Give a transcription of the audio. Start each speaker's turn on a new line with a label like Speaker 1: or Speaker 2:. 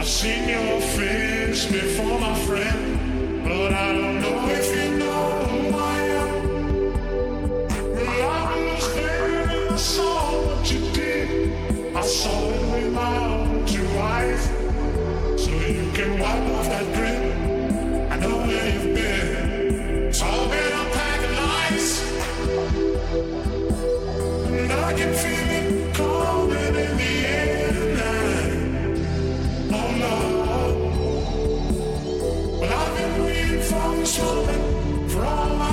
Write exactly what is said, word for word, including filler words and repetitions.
Speaker 1: I've seen your face before, my friend, but I don't know if you know who I am. Well, I was there and I saw what you did. I saw it with my own two eyes. So you can wipe off that grin. I know where you've been. It's all been a pack of lies. And I can feel it coming in the air tonight. Oh Lord. Well, I've been waiting for this moment for all my